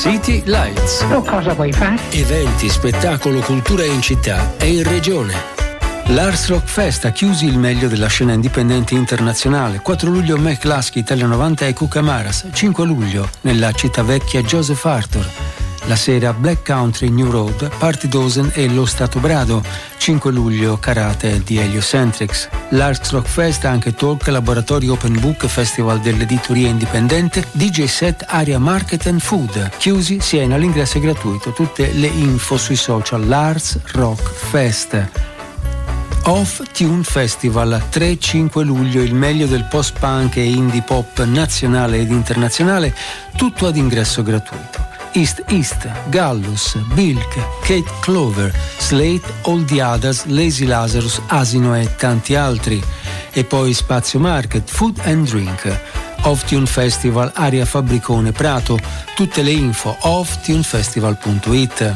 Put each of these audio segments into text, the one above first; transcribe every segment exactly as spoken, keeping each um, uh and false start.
City Lights. Oh, cosa vuoi fare? Eventi, spettacolo, cultura in città e in regione. L'Ars Rock Fest ha chiusi il meglio della scena indipendente internazionale. quattro luglio McCluskey, Italia novanta e Cucamaras. cinque luglio nella città vecchia Joseph Arthur. La sera Black Country New Road, Party Dozen e Lo Stato Brado. cinque luglio Karate di Heliocentrics. L'Ars Rock Fest ha anche talk, laboratori open book, festival dell'editoria indipendente, D J set, area market and food. Chiusi sia in all'ingresso è gratuito. Tutte le info sui social. L'Ars Rock Fest. Off Tune Festival, tre cinque luglio, il meglio del post-punk e indie pop nazionale ed internazionale, tutto ad ingresso gratuito. East East, Gallus, Bilk, Kate Clover, Slate, All the Others, Lazy Lazarus, Asino e tanti altri. E poi Spazio Market, Food and Drink. Off Tune Festival, area Fabbricone Prato, tutte le info off tune festival punto it.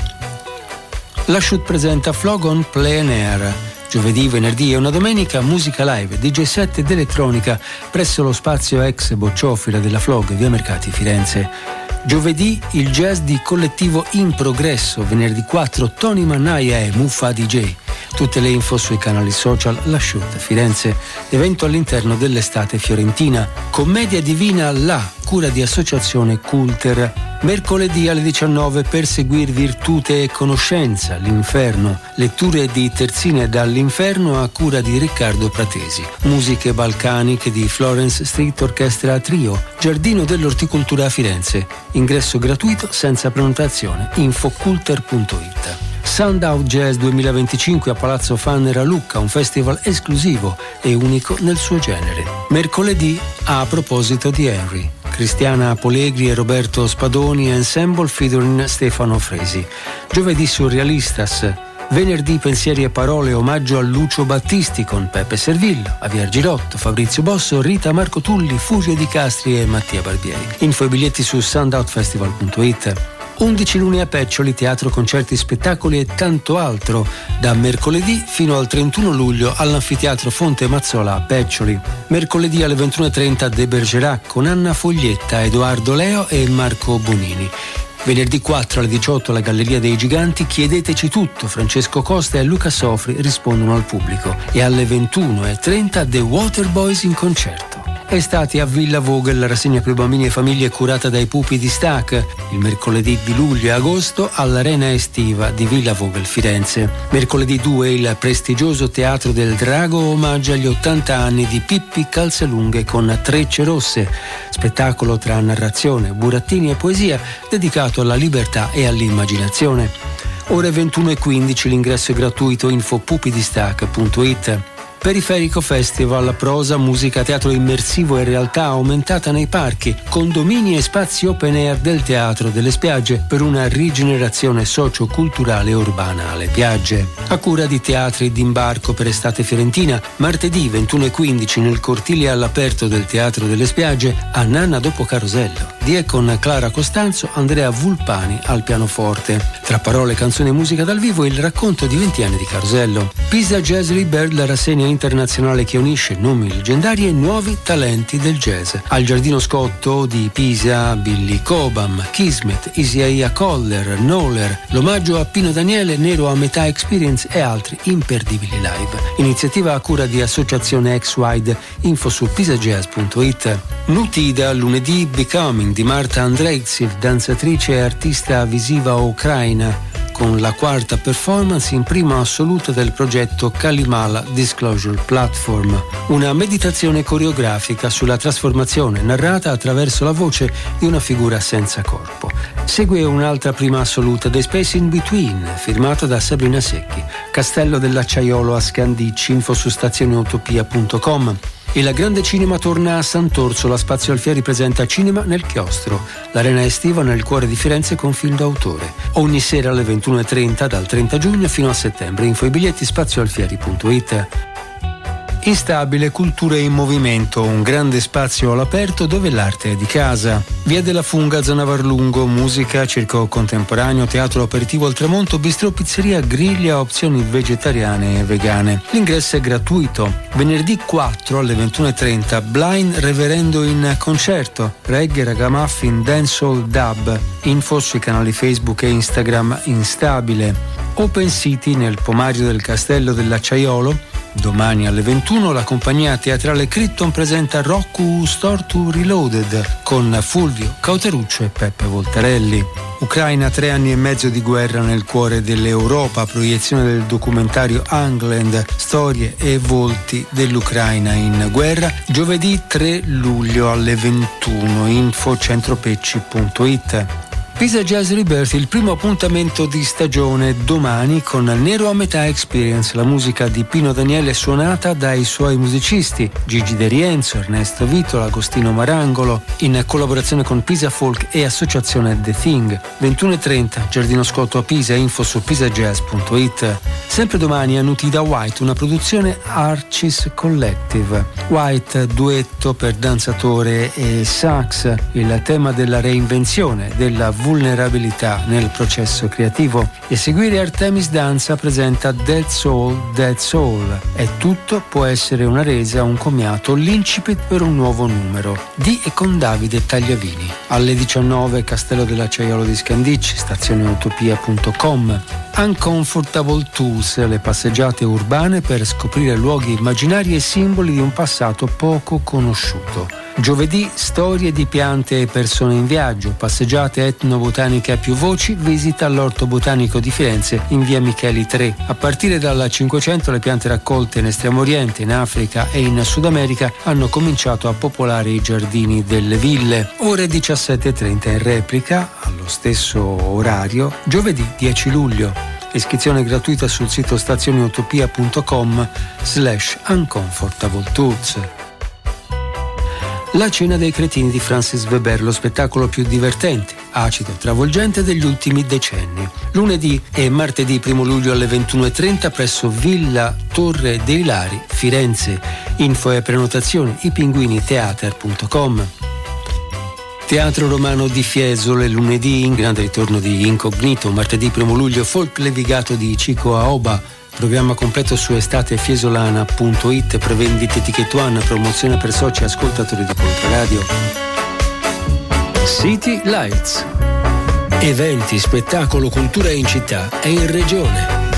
La Shoot presenta Flog on Plein Air. Giovedì, venerdì e una domenica musica live, D J set ed elettronica presso lo spazio ex Bocciofila della Flog, via Mercati, Firenze. Giovedì il jazz di Collettivo in Progresso, venerdì quattro Tony Mannaia e Muffa D J. Tutte le info sui canali social La Shoot Firenze, evento all'interno dell'estate fiorentina. Commedia divina là, cura di associazione Culter. Mercoledì alle diciannove Perseguir virtute e conoscenza, l'inferno. Letture di terzine dall'inferno a cura di Riccardo Pratesi. Musiche balcaniche di Florence Street Orchestra Trio. Giardino dell'Orticoltura a Firenze. Ingresso gratuito senza prenotazione. info culter punto it. Sundown Jazz duemilaventicinque a Palazzo Fanner a Lucca, un festival esclusivo e unico nel suo genere. Mercoledì, a proposito di Henry, Cristiana Polegri e Roberto Spadoni Ensemble featuring Stefano Fresi. Giovedì Surrealistas. Venerdì Pensieri e Parole, omaggio a Lucio Battisti con Peppe Servillo, Javier Girotto, Fabrizio Bosso, Rita Marco Tulli, Furio Di Castri e Mattia Barbieri. Info e biglietti su sundownfestival punto it. undici lune a Peccioli, teatro, concerti, spettacoli e tanto altro, da mercoledì fino al trentuno luglio all'Anfiteatro Fonte Mazzola a Peccioli. Mercoledì alle ventuno e trenta De Bergerac con Anna Foglietta, Edoardo Leo e Marco Bonini. Venerdì quattro alle diciotto alla Galleria dei Giganti Chiedeteci tutto, Francesco Costa e Luca Sofri rispondono al pubblico. E alle ventuno e trenta The Waterboys in concerto. Estate a Villa Vogel, la rassegna per bambini e famiglie curata dai Pupi di Stac, il mercoledì di luglio e agosto all'Arena Estiva di Villa Vogel Firenze. Mercoledì due il prestigioso Teatro del Drago omaggia gli ottanta anni di Pippi Calzelunghe con Trecce Rosse, spettacolo tra narrazione, burattini e poesia dedicato alla libertà e all'immaginazione. Ore ventuno e quindici, l'ingresso è gratuito, info pupidistac punto it. Periferico Festival, prosa, musica, teatro immersivo e realtà aumentata nei parchi, condomini e spazi open air del teatro delle spiagge per una rigenerazione socio-culturale urbana alle piagge. A cura di Teatri d'Imbarco per Estate Fiorentina, martedì ventuno e quindici nel cortile all'aperto del Teatro delle Spiagge, a Nanna dopo Carosello, di e con Clara Costanzo, Andrea Vulpani al pianoforte. Tra parole, canzoni e musica dal vivo, il racconto di venti anni di Carosello. Pisa Jazz Bird, la rassegna internazionale che unisce nomi leggendari e nuovi talenti del jazz. Al Giardino Scotto di Pisa, Billy Cobham, Kismet, Isaiah Coller, Noller, l'omaggio a Pino Daniele, Nero a metà Experience e altri imperdibili live. Iniziativa a cura di Associazione X-Wide, info su pisajazz punto it. Nutida, lunedì Becoming di Marta Andreitsev, danzatrice e artista visiva ucraina, con la quarta performance in prima assoluta del progetto Kalimala Disclosure Platform, una meditazione coreografica sulla trasformazione narrata attraverso la voce di una figura senza corpo. Segue un'altra prima assoluta, The Space in Between, firmata da Sabrina Secchi, Castello dell'Acciaiolo a Scandicci, info su stazioneutopia punto com. Il Grande Cinema torna a Sant'Orso, la Spazio Alfieri presenta Cinema nel Chiostro, l'arena estiva nel cuore di Firenze con film d'autore. Ogni sera alle ventuno e trenta dal trenta giugno fino a settembre, info e biglietti spazio alfieri punto it. Instabile, culture in movimento, un grande spazio all'aperto dove l'arte è di casa. Via della Funga, zona Varlungo, musica, circo contemporaneo, teatro aperitivo al tramonto, bistrò, pizzeria, griglia, opzioni vegetariane e vegane. L'ingresso è gratuito. Venerdì quattro alle ventuno e trenta, Blind Reverendo in concerto, reggae, ragamuffin, dancehall, dub. Info sui canali Facebook e Instagram Instabile. Open City nel pomaggio del Castello dell'Acciaiolo. Domani alle ventuno la compagnia teatrale Critton presenta Rock Who Stortu Reloaded con Fulvio Cauteruccio e Peppe Voltarelli. Ucraina, tre anni e mezzo di guerra nel cuore dell'Europa, proiezione del documentario Angland, storie e volti dell'Ucraina in guerra, giovedì tre luglio alle ventuno, info centropecci punto it. Pisa Jazz Rebirth, il primo appuntamento di stagione domani con Nero a metà Experience, la musica di Pino Daniele suonata dai suoi musicisti Gigi De Rienzo, Ernesto Vitola, Agostino Marangolo, in collaborazione con Pisa Folk e associazione The Thing. ventuno e trenta, Giardino Scotto a Pisa, info su pisa jazz punto it. Sempre domani a Nutida White, una produzione Arcis Collective. White, duetto per danzatore e sax, il tema della reinvenzione, della vulnerabilità nel processo creativo. Eseguire Artemis Danza presenta Dead Soul, Dead Soul. È tutto, può essere una resa, un commiato, l'incipit per un nuovo numero. Di e con Davide Tagliavini. Alle diciannove, Castello dell'Acciaiolo di Scandicci, stazione utopia punto com. Uncomfortable Tools, le passeggiate urbane per scoprire luoghi immaginari e simboli di un passato poco conosciuto. Giovedì, storie di piante e persone in viaggio, passeggiate etnobotaniche a più voci, visita all'Orto Botanico di Firenze in via Micheli tre. A partire dal Cinquecento le piante raccolte in Estremo Oriente, in Africa e in Sud America hanno cominciato a popolare i giardini delle ville. Ore diciassette e trenta in replica, allo stesso orario, giovedì dieci luglio. Iscrizione gratuita sul sito stazioneutopia punto com slash uncomfortable tools. La cena dei cretini di Francis Weber, lo spettacolo più divertente, acido e travolgente degli ultimi decenni. Lunedì e martedì primo luglio alle ventuno e trenta presso Villa Torre dei Lari, Firenze. Info e prenotazioni ipinguinitheater punto com. Teatro Romano di Fiesole, lunedì in grande ritorno di Incognito, martedì primo luglio Folk Levigato di Cico Aoba. Programma completo su estatefiesolana punto it, prevendite Ticket One, promozione per soci e ascoltatori di Contraradio. City Lights. Eventi, spettacolo, cultura in città e in regione.